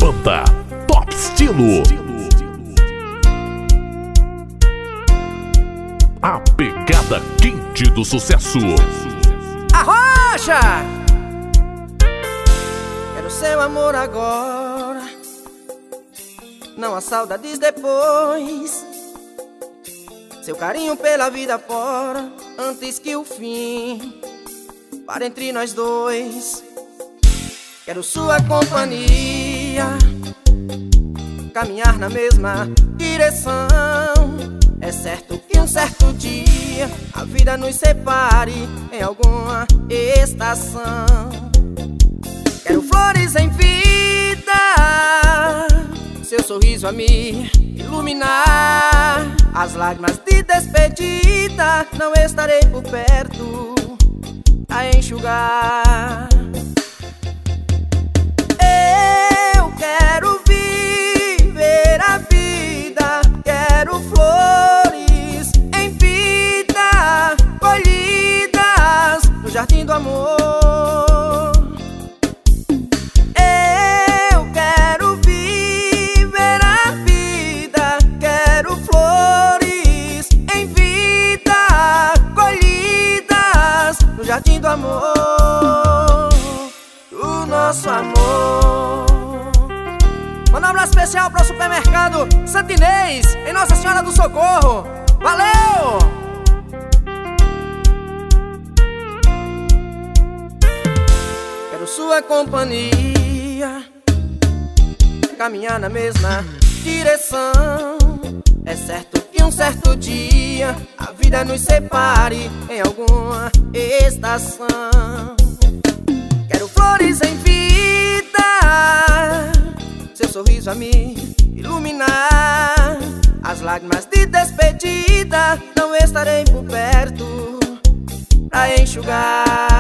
Banda Top Estilo. A pegada quente do sucesso. Arrocha! Quero seu amor agora, não há saudades depois. Seu carinho pela vida fora, antes que o fim para entre nós dois. Quero sua companhia, caminhar na mesma direção. É certo que um certo dia a vida nos separe em alguma estação. Quero flores em vida, seu sorriso a me iluminar. As lágrimas de despedida não estarei por perto a enxugar. Eu quero viver a vida, quero flores em vida, colhidas no jardim do amor. Eu quero viver a vida, quero flores em vida, colhidas no jardim do amor, do nosso amor. Manda um abraço especial para o supermercado Santinês, em Nossa Senhora do Socorro. Valeu! Quero sua companhia, caminhar na mesma direção. É certo que um certo dia a vida nos separe em alguma estação. Quero flores em vida, seu sorriso a me iluminar. As lágrimas de despedida não estarei por perto pra enxugar.